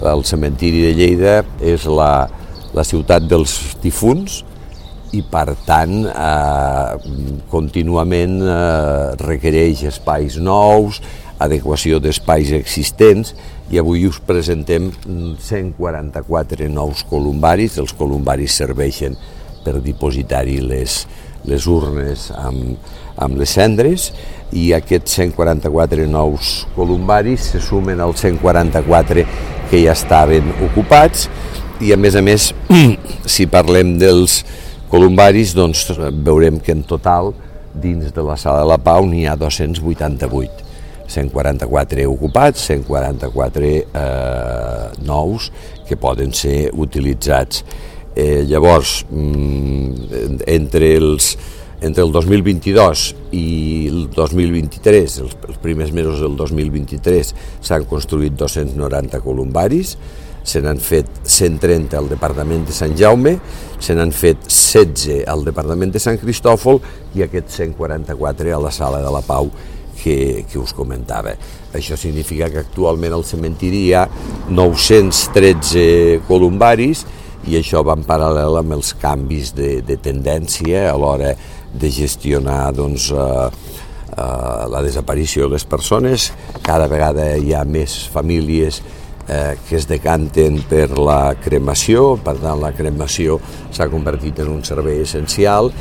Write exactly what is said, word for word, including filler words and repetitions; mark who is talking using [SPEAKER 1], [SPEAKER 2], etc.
[SPEAKER 1] El cementiri de Lleida és la, la ciutat dels difunts i, per tant, eh, contínuament eh, requereix espais nous, adequació d'espais existents, i avui us presentem cent quaranta-quatre nous columbaris. Els columbaris serveixen per dipositar-hi les, les urnes amb, amb les cendres, i aquests cent quaranta-quatre nous columbaris se sumen als cent quaranta-quatre que ja estaven ocupats, i a més a més, si parlem dels columbaris, doncs veurem que en total dins de la Sala de la Pau n'hi ha dos-cents vuitanta-vuit. cent quaranta-quatre ocupats, cent quaranta-quatre eh, nous que poden ser utilitzats. Eh, llavors, entre, els, entre el dos mil vint-i-dos i el dos mil vint-i-tres, els, els primers mesos del dos mil vint-i-tres, s'han construït dos-cents noranta columbaris, se n'han fet cent trenta al Departament de Sant Jaume, se n'han fet setze al Departament de Sant Cristòfol i aquests cent quaranta-quatre a la Sala de la Pau que, que us comentava. Això significa que actualment al cementiri hi ha nou-cents tretze columbaris, i això va en paral·lel amb els canvis de, de tendència a l'hora de gestionar doncs, eh, eh, la desaparició de les persones. Cada vegada hi ha més famílies eh, que es decanten per la cremació, per tant la cremació s'ha convertit en un servei essencial,